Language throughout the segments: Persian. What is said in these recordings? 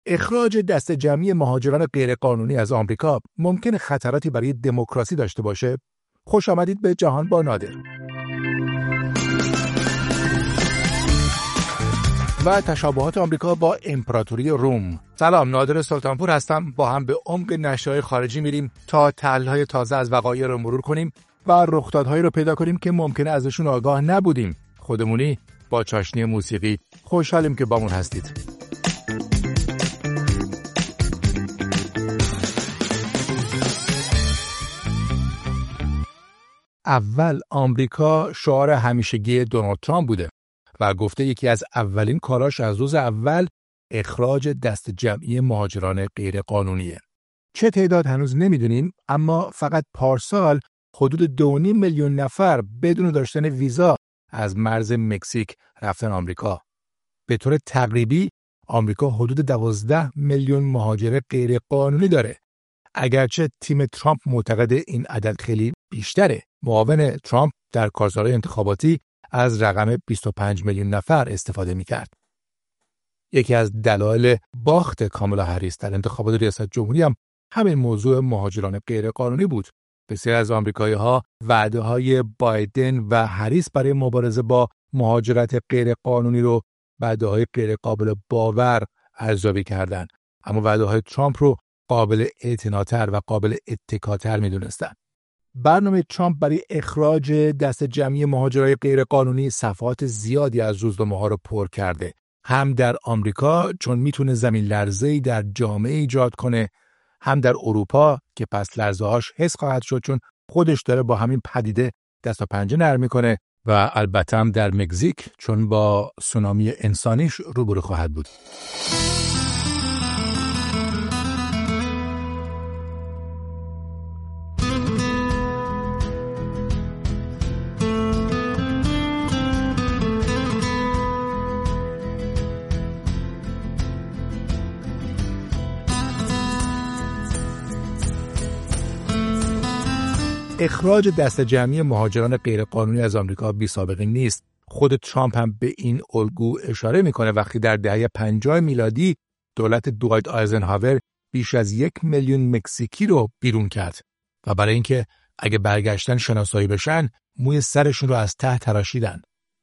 اخراج دست جمعی مهاجران غیرقانونی از آمریکا ممکن خطراتی برای دموکراسی داشته باشه؟ خوش آمدید به جهان با نادر. و تشابهات آمریکا با امپراتوری روم. سلام، نادر سلطانپور هستم. با هم به عمق نشریه‌های خارجی میریم تا تحلیل‌های تازه از وقایع رو مرور کنیم و رخدادهایی رو پیدا کنیم که ممکنه ازشون آگاه نبودیم. خودمونی با چاشنی موسیقی. خوشحالیم که بامون هستید. اول آمریکا شعار همیشگی دونالد ترامپ بوده و گفته یکی از اولین کاراش از روز اول اخراج دست جمعی مهاجران غیر قانونیه. چه تعداد هنوز نمیدونیم، اما فقط پارسال حدود 2.5 میلیون نفر بدون داشتن ویزا از مرز مکزیک رفتن آمریکا. به طور تقریبی آمریکا حدود 12 میلیون مهاجر غیر قانونی داره. اگرچه تیم ترامپ معتقد این عدد خیلی بیشتره. معاون ترامپ در کارزارهای انتخاباتی از رقم 25 میلیون نفر استفاده می‌کرد. یکی از دلایل باخت کامالا هریس در انتخابات ریاست جمهوری هم همین موضوع مهاجران غیرقانونی بود. بسیاری از آمریکایی‌ها وعده‌های بایدن و هریس برای مبارزه با مهاجرت غیرقانونی رو وعده‌های غیرقابل باور ارزیابی کردند، اما وعده‌های ترامپ رو قابل اعتناتر و قابل اتکاتر می‌دونستند. برنامه ترامپ برای اخراج دست جمعی مهاجرای غیرقانونی صفحات زیادی از روزنامه‌ها رو پر کرده. هم در آمریکا چون میتونه زمین لرزه‌ای در جامعه ایجاد کنه، هم در اروپا که پس لرزه‌هاش حس خواهد شد چون خودش داره با همین پدیده دست و پنجه نرم میکنه، و البته هم در مکزیک چون با سونامی انسانیش روبرو خواهد بود. اخراج دست جمعی مهاجران غیرقانونی از آمریکا بی سابقه نیست. خود ترامپ هم به این الگو اشاره میکنه وقتی در دهه 50 میلادی دولت دوایت آیزنهاور بیش از 1 میلیون مکزیکی رو بیرون کرد و برای اینکه اگه برگشتن شناسایی بشن موی سرشون رو از ته تراشیدن.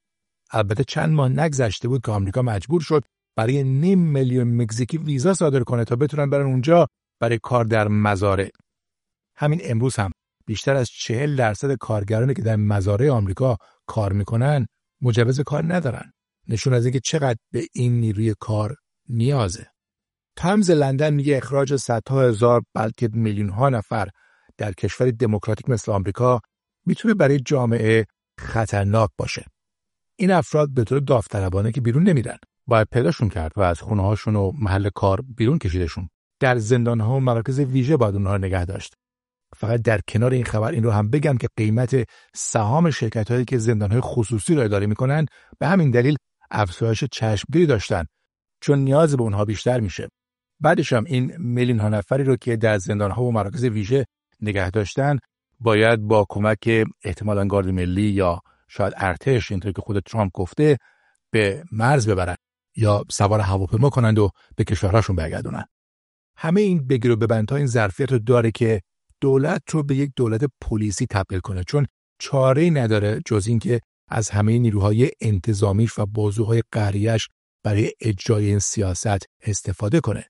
البته چند ماه نگذشته بود که آمریکا مجبور شد برای 0.5 میلیون مکزیکی ویزا صادر کنه تا بتونن برن اونجا برای کار در مزارع. همین امروز هم بیشتر از 40% کارگرانی که در مزارع آمریکا کار میکنن مجوز کار ندارن. نشون از اینکه چقدر به این نیروی کار نیازه. تایمز لندن میگه اخراج صدها هزار بلکه میلیون ها نفر در کشور دموکراتیک مثل آمریکا میتونه برای جامعه خطرناک باشه. این افراد به طور داوطلبانه که بیرون نمیرن، باید پیداشون کرد و از خونه هاشون و محل کار بیرون کشیدشون. در زندان ها و مراکز ویژه باید اونها رو نگه داشت. فقط در کنار این خبر این رو هم بگم که قیمت سهام شرکت‌هایی که زندان‌های خصوصی رو اداره می‌کنن به همین دلیل افزایش چشمگیری داشتن، چون نیاز به اونها بیشتر میشه. بعدش هم این میلیون‌ها نفری رو که در زندان‌ها و مراکز ویژه نگه داشتن باید با کمک احتمالاً گارد ملی یا شاید ارتش، اینطور که خود ترامپ گفته، به مرز ببرن یا سوار هواپیما کنند و به کشورهاشون برگردونن. همه این بگیر و ببندها این ظرفیت رو داره که دولت رو به یک دولت پلیسی تبدیل کنه، چون چاره‌ای نداره جز این که از همه نیروهای انتظامیش و بازوهای قهریه‌اش برای اجرای این سیاست استفاده کنه.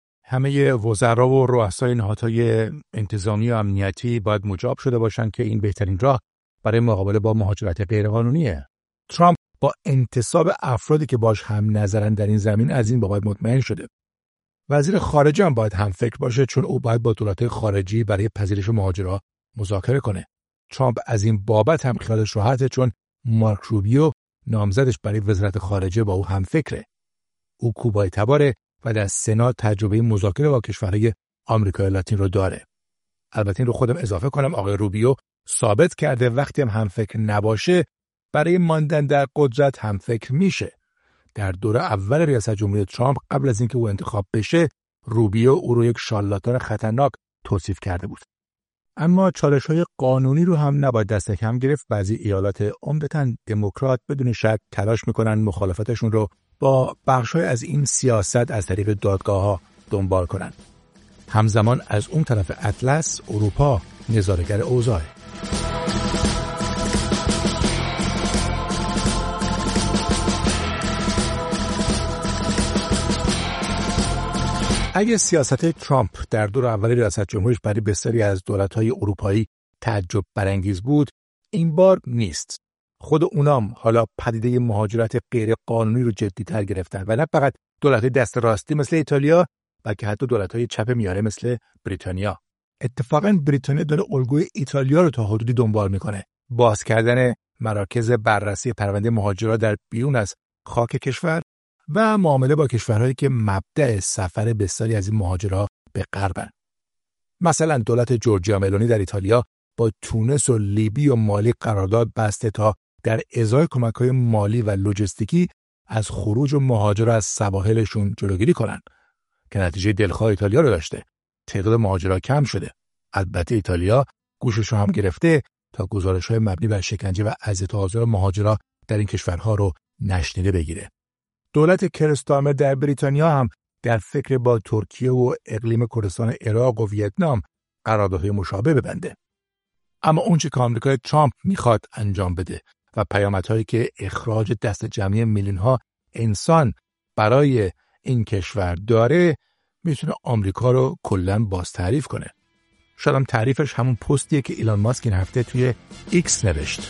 همه وزرا و رؤسای نهادهای انتظامی و امنیتی باید مجاب شده باشن که این بهترین راه برای مقابله با مهاجرت غیرقانونیه. ترامپ با انتصاب افرادی که باش هم نظرن در این زمین از این بابت مطمئن شده. وزیر خارجه هم باید هم فکر باشه، چون او باید با دولت‌های خارجی برای پذیرش مهاجرا مذاکره کنه. ترامپ از این بابت هم خیالش راحته، چون مارک روبیو نامزدش برای وزارت خارجه با او هم فکره. او کوبای تباره و در سنا تجربه مذاکره با کشورهای آمریکای لاتین رو داره. البته این رو خودم اضافه کنم، آقای روبیو ثابت کرده وقتی هم فکر نباشه برای ماندن در قدرت هم فکر میشه. در دوره اول ریاست جمهوری ترامپ قبل از اینکه او انتخاب بشه، روبیو او رو یک شارلاتان خطرناک توصیف کرده بود. اما چالش‌های قانونی رو هم نباید دست کم گرفت. بعضی ایالات عمدتاً دموکرات بدون شک تلاش میکنن مخالفتشون رو با بخش‌های از این سیاست از طریق دادگاه‌ها دنبال کنن. همزمان از اون طرف اطلس اروپا نظاره‌گر اوضاعه. اگه سیاست ترامپ در دور اول ریاست جمهوریش برای بسیاری از دولت‌های اروپایی تعجب برانگیز بود، این بار نیست. خود اونام حالا پدیده مهاجرت غیر قانونی رو جدی‌تر گرفتن و نه فقط دولت‌های دست راستی مثل ایتالیا، بلکه حتی دولت‌های چپ میانه مثل بریتانیا. اتفاقاً بریتانیا داره الگوی ایتالیا رو تا حدودی دنبال میکنه. باز کردن مراکز بررسی پرونده مهاجرا در بیرون از خاک کشور و معامله با کشورهایی که مبدأ سفر بسیاری از این مهاجرا به غربن. مثلا دولت جورجیا ملونی در ایتالیا با تونس و لیبی و مالی قرارداد بسته تا در ازای کمک‌های مالی و لوجستیکی از خروج و مهاجرا از سواحلشون جلوگیری کنن که نتیجه دلخواه ایتالیا رو داشته. تعداد مهاجرا کم شده. البته ایتالیا گوشش رو هم گرفته تا گزارش‌های مبنی بر شکنجه و اذیت و آزار مهاجرا در این کشورها رو نشنیده بگیره. دولت کرستامر در بریتانیا هم در فکر با ترکیه و اقلیم کردستان عراق و ویتنام قراردادهای مشابه ببنده. اما اونچه که آمریکای ترامپ میخواد انجام بده و پیامدهایی که اخراج دست جمعی میلیون‌ها انسان برای این کشور داره میتونه آمریکا رو کلاً باز تعریف کنه. شاید هم تعریفش همون پستیه که ایلان ماسک این هفته توی ایکس نوشت.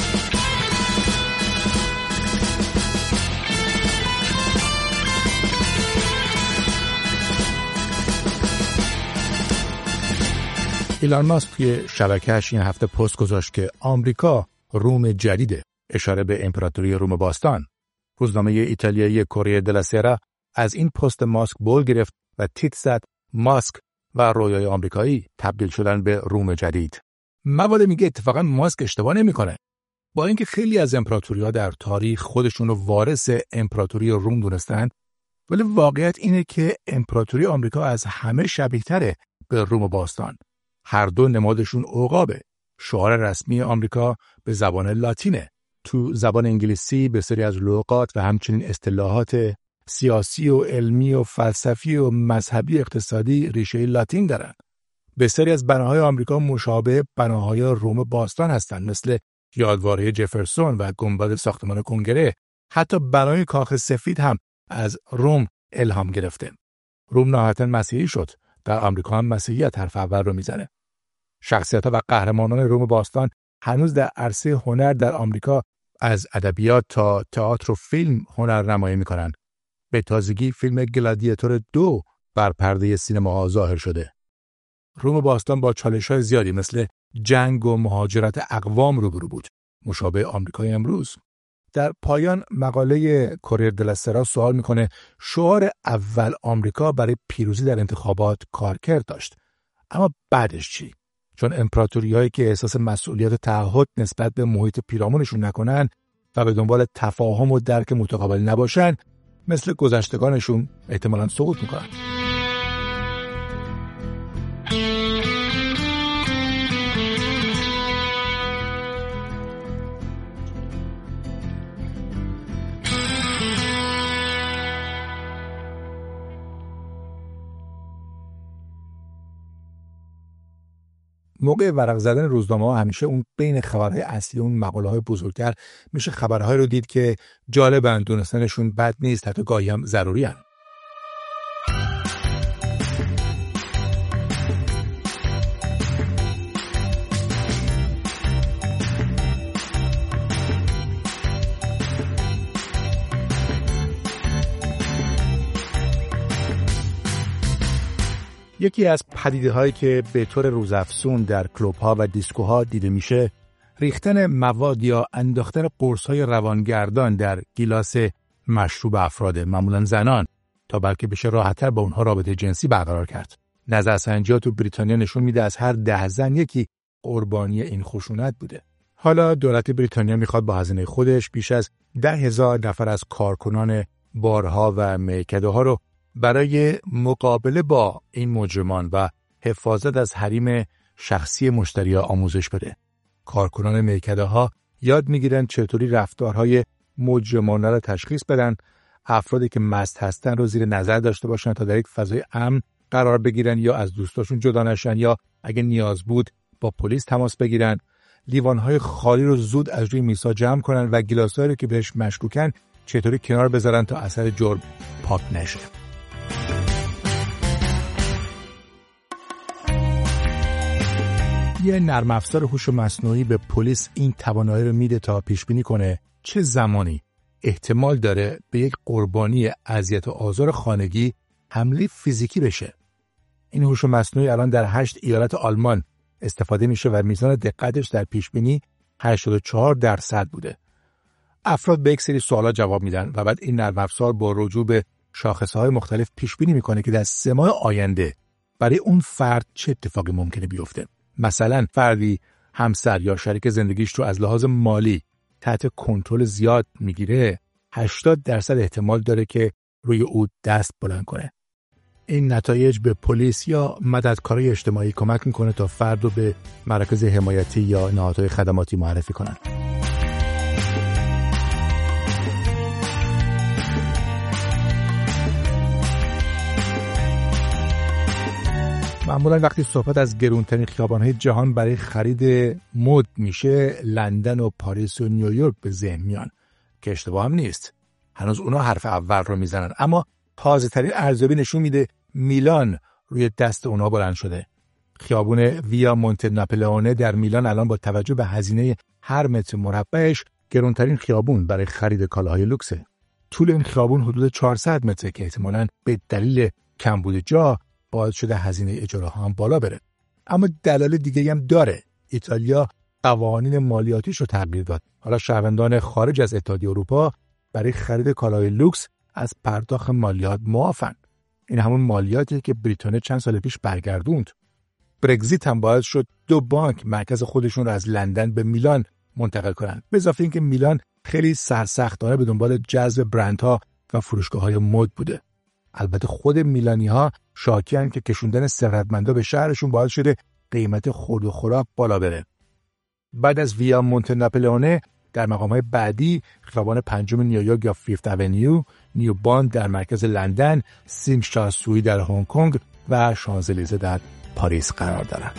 ایلان ماسک توی شبکه‌اش این هفته پست گذاشت که آمریکا روم جدیده، اشاره به امپراتوری روم باستان. روزنامه ایتالیایی کوریه دلا سرا از این پست ماسک بول گرفت و تیتر زد ماسک و رویای آمریکایی تبدیل شدن به روم جدید. مواله میگه اتفاقا ماسک اشتباه نمیکنه. با اینکه خیلی از امپراتوری‌ها در تاریخ خودشون رو وارث امپراتوری روم دونستن، ولی واقعیت اینه که امپراتوری آمریکا از همه شبیه‌تره به روم باستان. هر دو نمادشون عقابه. شعار رسمی آمریکا به زبان لاتینه. تو زبان انگلیسی بسیاری از لغات و همچنین اصطلاحات سیاسی و علمی و فلسفی و مذهبی اقتصادی ریشه لاتین دارن. بسیاری از بناهای آمریکا مشابه بناهای روم باستان هستند، مثل یادواره جفرسون و گنبد ساختمان کنگره. حتی بنای کاخ سفید هم از روم الهام گرفته. روم نهایتاً مسیحی شد. در آمریکا هم مسیحیت حرف اول رو میزنه. شخصیت‌ها و قهرمانان روم باستان هنوز در عرصه هنر در آمریکا از ادبیات تا تئاتر و فیلم هنر نمایی می‌کنن. به تازگی فیلم گلادیاتور 2 بر پرده سینما ظاهر شده. روم باستان با چالش‌های زیادی مثل جنگ و مهاجرت اقوام روبرو بود، مشابه آمریکای امروز. در پایان مقاله کوریر دلا سرا سوال میکنه شعار اول آمریکا برای پیروزی در انتخابات کارکرد داشت، اما بعدش چی؟ چون امپراتوری‌هایی که احساس مسئولیت و تعهد نسبت به محیط پیرامونشون نکنن و به دنبال تفاهم و درک متقابل نباشن، مثل گذشتگانشون احتمالاً سقوط میکنن. موقع ورق زدن روزنامه‌ها همیشه اون بین خبرهای اصلی اون مقاله‌های بزرگتر میشه خبرهایی رو دید که جالبن، دونستنشون بد نیست، حتی گاهی هم ضروری هن. یکی از پدیده‌هایی که به طور روزافزون در کلوب‌ها و دیسکوها دیده میشه، ریختن مواد یا انداختن قرص‌های روانگردان در گیلاس مشروب افراد، معمولاً زنان، تا بلکه بشه راحت‌تر با اونها رابطه جنسی برقرار کرد. نظرسنجی‌ها تو بریتانیا نشون میده از هر 10 زن یکی قربانی این خشونت بوده. حالا دولت بریتانیا میخواد با هزینه خودش بیش از 10,000 نفر از کارکنان بارها و میکده‌ها رو برای مقابله با این مجرمان و حفاظت از حریم شخصی مشتری‌ها آموزش بده. کارکنان میکده‌ها یاد میگیرن چطوری رفتارهای مجرمانه را تشخیص بدن، افرادی که مست هستن رو زیر نظر داشته باشن تا در یک فضای امن قرار بگیرن یا از دوستاشون جدا نشن یا اگه نیاز بود با پلیس تماس بگیرن، لیوانهای خالی رو زود از روی میزها جمع کنن و گلاسایی رو که بهش مشکوکن چطوری کنار بذارن تا اثر جرم پاک نشه. یه نرم افزار هوش مصنوعی به پلیس این توانایی رو میده تا پیش بینی کنه چه زمانی احتمال داره به یک قربانی اذیت و آزار خانگی حمله فیزیکی بشه. این هوش مصنوعی الان در 8 ایالت آلمان استفاده میشه و میزان دقتش در پیش بینی 84% بوده. افراد به یک سری سوالات جواب میدن و بعد این نرم افزار با رجوع به شاخصهای مختلف پیش بینی میکنه که در 3 ماه آینده برای اون فرد چه اتفاقی ممکنه بیفته. مثلا فردی همسر یا شریک زندگیش رو از لحاظ مالی تحت کنترل زیاد میگیره، 80% احتمال داره که روی او دست بلند کنه. این نتایج به پلیس یا مددکارای اجتماعی کمک میکنه تا فرد رو به مراکز حمایتی یا نهادهای خدماتی معرفی کنن. معمولا وقتی صحبت از گرونترین خیابان‌های جهان برای خرید مد میشه، لندن و پاریس و نیویورک به ذهن میان که اشتباه هم نیست. هنوز اونا حرف اول رو میزنن، اما تازه‌ترین ارزیابی نشون میده میلان روی دست اونا بلند شده. خیابون ویا مونته ناپلئونه در میلان الان با توجه به هزینه هر متر مربعش گرونترین خیابون برای خرید کالاهای لوکسه. طول این خیابون حدود 400 متره که احتمالاً به دلیل کمبود جا باعث شده هزینه اجاره ها هم بالا بره. اما دلایل دیگه‌ای هم داره. ایتالیا قوانین مالیاتیش رو تغییر داد. حالا شهروندان خارج از اتحادیه اروپا برای خرید کالای لوکس از پرداخت مالیات معافن. این همون مالیاتی که بریتانیا چند سال پیش برگردوند. برگزیت هم باعث شد 2 بانک مرکز خودشون رو از لندن به میلان منتقل کنن. به اضافه اینکه میلان خیلی سرسختانه به دنبال جذب برندها و فروشگاه‌های مد بوده. البته خود میلانی‌ها شاکی‌اند که کشوندن ثروتمندا به شهرشون باعث شده قیمت خورد و خوراک بالا بره. بعد از ویا مونته ناپلئونه در مقام‌های بعدی خیابان 5 نیویورک یا فیفت اونیو، نیو باند در مرکز لندن، سینگ شا سوی در هنگ کنگ و شانزلیزه در پاریس قرار دارند.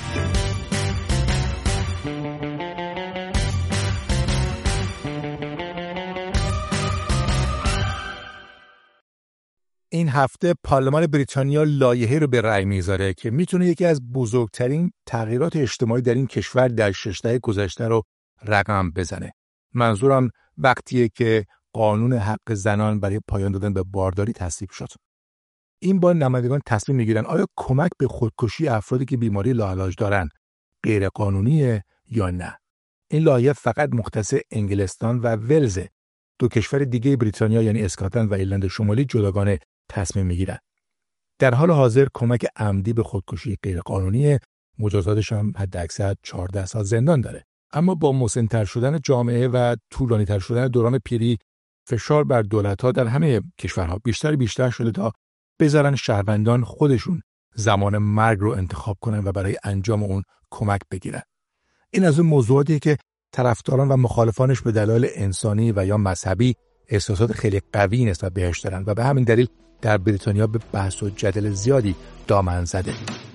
این هفته پارلمان بریتانیا لایحه‌ای رو به رأی میذاره که میتونه یکی از بزرگترین تغییرات اجتماعی در این کشور در 6 دهه گذشته رو رقم بزنه. منظورم وقتیه که قانون حق زنان برای پایان دادن به بارداری تصویب شد. این با نمایندگان تصمیم میگیرن آیا کمک به خودکشی افرادی که بیماری لاعلاج دارن غیر قانونیه یا نه. این لایحه فقط مختص انگلستان و ولز. 2 کشور دیگه بریتانیا یعنی اسکاتلند و ایرلند شمالی جداگانه تصمیم میگیرن. در حال حاضر کمک عمدی به خودکشی غیر قانونی، مجازاتش هم حداکثر 14 سال زندان داره. اما با مسن‌تر شدن جامعه و طولانی‌تر شدن دوران پیری، فشار بر دولت‌ها در همه کشورها بیشتر شده تا بذارن شهروندان خودشون زمان مرگ رو انتخاب کنن و برای انجام اون کمک بگیرن. این از اون موضوعاتی که طرفداران و مخالفانش به دلایل انسانی و یا مذهبی احساسات خیلی قوی نسبت بهش دارن و به همین دلیل در بریتانیا به بحث و جدل زیادی دامن زده.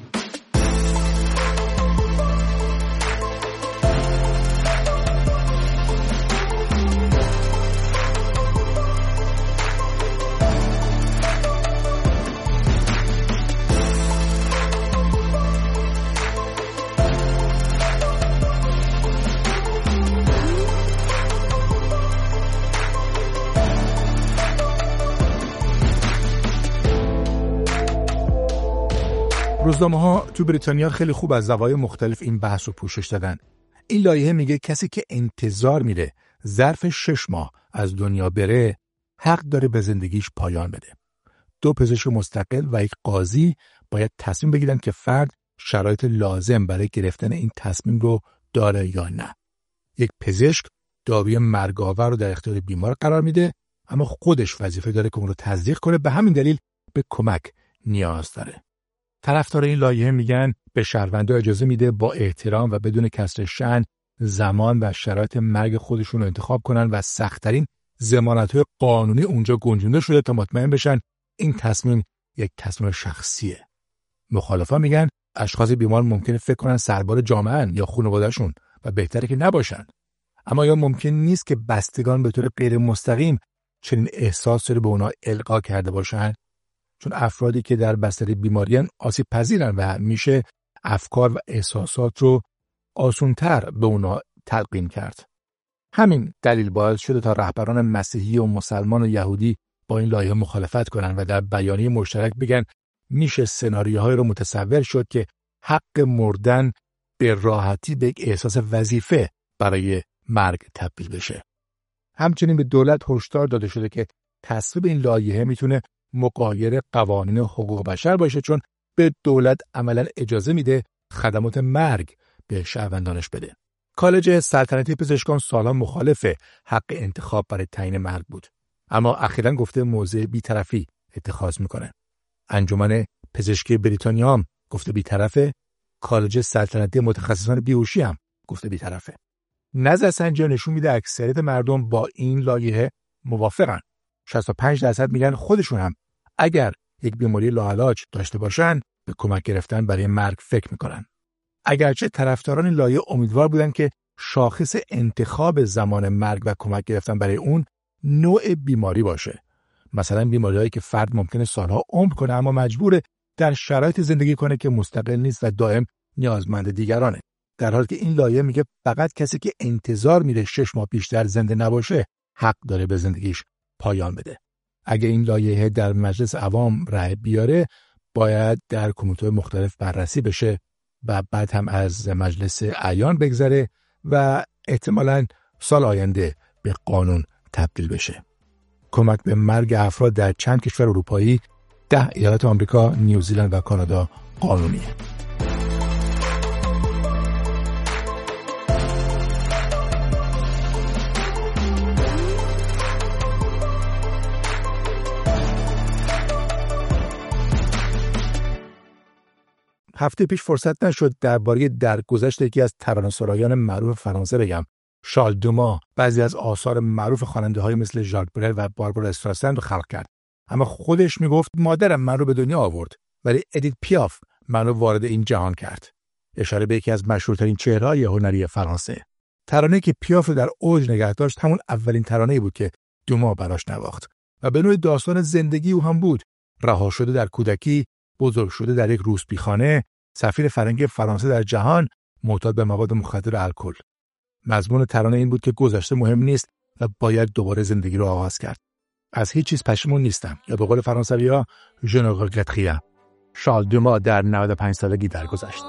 روزنامه‌ها تو بریتانیا خیلی خوب از زوایای مختلف این بحث رو پوشش دادن. این لایحه میگه کسی که انتظار میره ظرف 6 ماه از دنیا بره حق داره به زندگیش پایان بده. 2 پزشک مستقل و یک قاضی باید تصمیم بگیرن که فرد شرایط لازم برای گرفتن این تصمیم رو داره یا نه. یک پزشک داروی مرگاور رو در اختیار بیمار قرار میده، اما خودش وظیفه داره که اون رو تصدیق کنه. به همین دلیل به کمک نیاز داره. طرفدار این لایحه میگن به شهروندا اجازه میده با احترام و بدون کسر شأن زمان و شرایط مرگ خودشون رو انتخاب کنن و سخت‌ترین ضمانت‌های قانونی اونجا گنجونده شده تا مطمئن بشن این تصمیم یک تصمیم شخصیه. مخالفان میگن اشخاص بیمار ممکنه فکر کنن سربار جامعه‌ان یا خانواده‌شون و بهتره که نباشن. اما یا ممکن نیست که بستگان به طور غیر مستقیم چنین احساسی رو به اونا القا کرده باشن، چون افرادی که در بستر بیماریان آسیب پذیرن و میشه افکار و احساسات رو آسان‌تر به اونا تلقین کرد. همین دلیل باعث شده تا رهبران مسیحی و مسلمان و یهودی با این لایحه مخالفت کنن و در بیانیه مشترک بگن میشه سناریوهایی رو متصور شد که حق مردن به راحتی به یک احساس وظیفه برای مرگ تبدیل بشه. همچنین به دولت هشدار داده شده که تصویب این لایحه میتونه مغایر قوانین حقوق بشر باشه، چون به دولت عملاً اجازه میده خدمات مرگ به شهروندانش بده. کالج سلطنتی پزشکان سالها مخالف حق انتخاب برای تعیین مرگ بود، اما اخیراً گفته موضع بی‌طرفی اتخاذ میکنه. انجمن پزشکی بریتانیا هم گفته بی‌طرفه، کالج سلطنتی متخصصان بیهوشی هم گفته بی‌طرفه. نظرسنجی نشون میده اکثریت مردم با این لایحه موافقن. 65% میگن خودشون هم اگر یک بیماری لاعلاج داشته باشن به کمک گرفتن برای مرگ فکر میکنن. اگرچه طرفداران این لایحه امیدوار بودن که شاخص انتخاب زمان مرگ و کمک گرفتن برای اون نوع بیماری باشه. مثلا بیماریایی که فرد ممکنه سالها عمر کنه اما مجبوره در شرایط زندگی کنه که مستقل نیست و دائم نیازمند دیگرانه. در حالی که این لایحه میگه فقط کسی که انتظار میره 6 ماه بیشتر زنده نباشه حق داره به زندگیش پایان بده. اگه این لایحه در مجلس عوام رأی بیاره باید در کمیته مختلف بررسی بشه و بعد هم از مجلس اعیان بگذره و احتمالاً سال آینده به قانون تبدیل بشه. کمک به مرگ افراد در چند کشور اروپایی، 10 ایالت آمریکا، نیوزیلند و کانادا قانونیه. هفته پیش فرصت نشد درباره درگذشت یکی از ترانه‌سرایان معروف فرانسه بگم. شارل دوما بعضی از آثار معروف خواننده‌های مثل ژاک برل و باربارا استراسند رو خلق کرد. اما خودش میگفت مادرم من رو به دنیا آورد، ولی ادیت پیاف منو وارد این جهان کرد. اشاره به یکی از مشهورترین چهره‌های هنری فرانسه. ترانه‌ای که پیاف رو در اوج نگه داشت همون اولین ترانه‌ای بود که دوما براش نواخت و به نوعی داستان زندگی او هم بود. رها شده در کودکی، بزرگ شده در یک روسپیخانه، سفیر فرنگی فرانسه در جهان، معتاد به مواد مخدر و الکل. مضمون ترانه این بود که گذشته مهم نیست و باید دوباره زندگی رو آغاز کرد. از هیچ چیز پشیمون نیستم، یا به قول فرانسوی‌ها je ne regrette rien. شارل دوما در 95 سالگی درگذشت.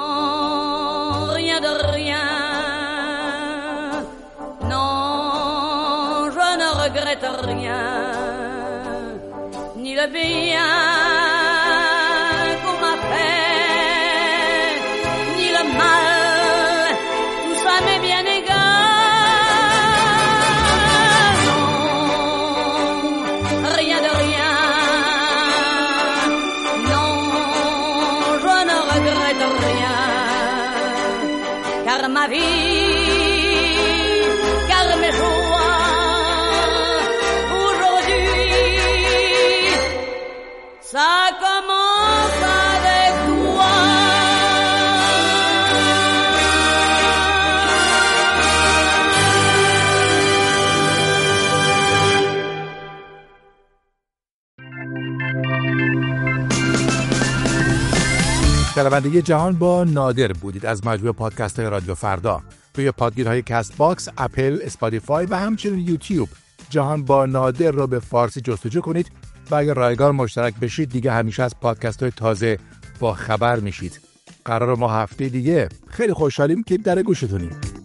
Ma vie, car mes joies, aujourd'hui, ça commence avec toi. شنونده جهان با نادر بودید از مجموعه پادکست های رادیو فردا. توی پادگیرهای کست باکس، اپل، اسپاتیفای و همچنین یوتیوب جهان با نادر رو به فارسی جستجو کنید و اگر رایگان مشترک بشید دیگه همیشه از پادکست های تازه با خبر میشید. قرار ما هفته دیگه خیلی خوشحالیم که در گوشتونیم.